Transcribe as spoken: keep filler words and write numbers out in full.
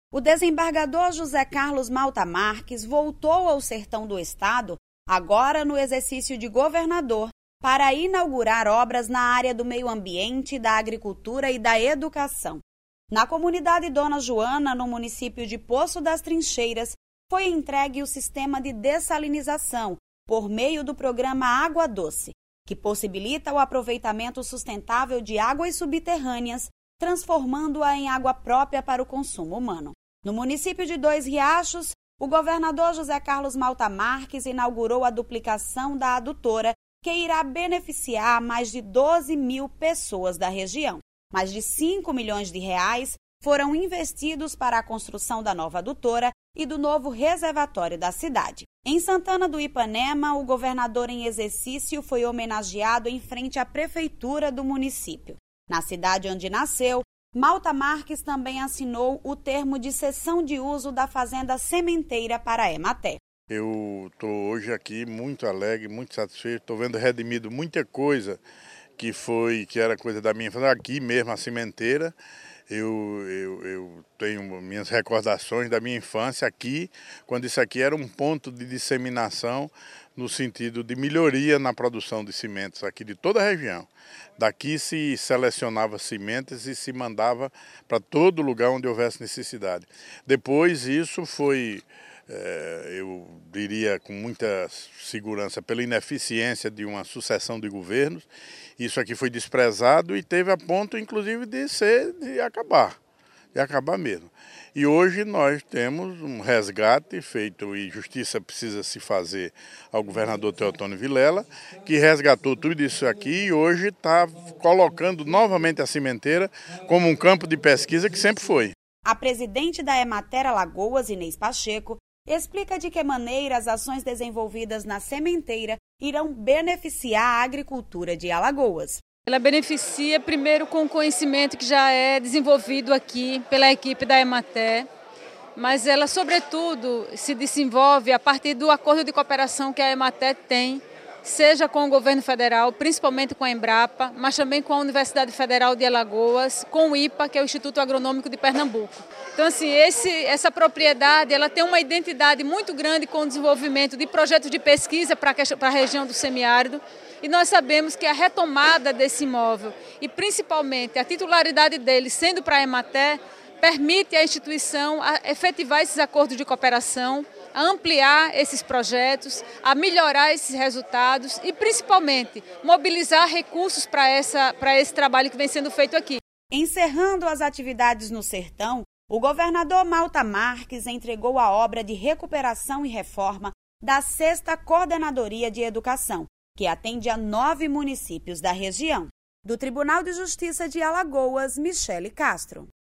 O desembargador José Carlos Malta Marques voltou ao sertão do estado, agora no exercício de governador, para inaugurar obras na área do meio ambiente, da agricultura e da educação. Na comunidade Dona Joana, no município de Poço das Trincheiras, foi entregue o sistema de dessalinização por meio do programa Água Doce, que possibilita o aproveitamento sustentável de águas subterrâneas, transformando-a em água própria para o consumo humano. No município de Dois Riachos, o governador José Carlos Malta Marques inaugurou a duplicação da adutora, que irá beneficiar mais de doze mil pessoas da região. Mais de cinco milhões de reais foram investidos para a construção da nova adutora e do novo reservatório da cidade. Em Santana do Ipanema, o governador em exercício foi homenageado em frente à prefeitura do município. Na cidade onde nasceu, Malta Marques também assinou o termo de cessão de uso da fazenda sementeira para a Emater. Eu estou hoje aqui muito alegre, muito satisfeito, estou vendo redimido muita coisa que foi, que era coisa da minha infância, aqui mesmo a sementeira. Eu, eu, eu tenho minhas recordações da minha infância aqui, quando isso aqui era um ponto de disseminação no sentido de melhoria na produção de sementes aqui de toda a região. Daqui se selecionava sementes e se mandava para todo lugar onde houvesse necessidade. Depois isso foi, é, eu diria com muita segurança, pela ineficiência de uma sucessão de governos, isso aqui foi desprezado e teve a ponto, inclusive, de ser, de acabar, de acabar mesmo. E hoje nós temos um resgate feito, e justiça precisa se fazer ao governador Teotônio Vilela, que resgatou tudo isso aqui e hoje está colocando novamente a sementeira como um campo de pesquisa que sempre foi. A presidente da Emater Alagoas, Inês Pacheco, explica de que maneira as ações desenvolvidas na sementeira irão beneficiar a agricultura de Alagoas. Ela beneficia primeiro com o conhecimento que já é desenvolvido aqui pela equipe da Emater, mas ela, sobretudo, se desenvolve a partir do acordo de cooperação que a Emater tem, seja com o governo federal, principalmente com a Embrapa, mas também com a Universidade Federal de Alagoas, com o I P A, que é o Instituto Agronômico de Pernambuco. Então, assim, esse, essa propriedade ela tem uma identidade muito grande com o desenvolvimento de projetos de pesquisa para a região do semiárido. E nós sabemos que a retomada desse imóvel e principalmente a titularidade dele sendo para a Emater permite à instituição a efetivar esses acordos de cooperação, a ampliar esses projetos, a melhorar esses resultados e principalmente mobilizar recursos para essa, para esse trabalho que vem sendo feito aqui. Encerrando as atividades no sertão, o governador Malta Marques entregou a obra de recuperação e reforma da sexta Coordenadoria de Educação, que atende a nove municípios da região. Do Tribunal de Justiça de Alagoas, Michele Castro.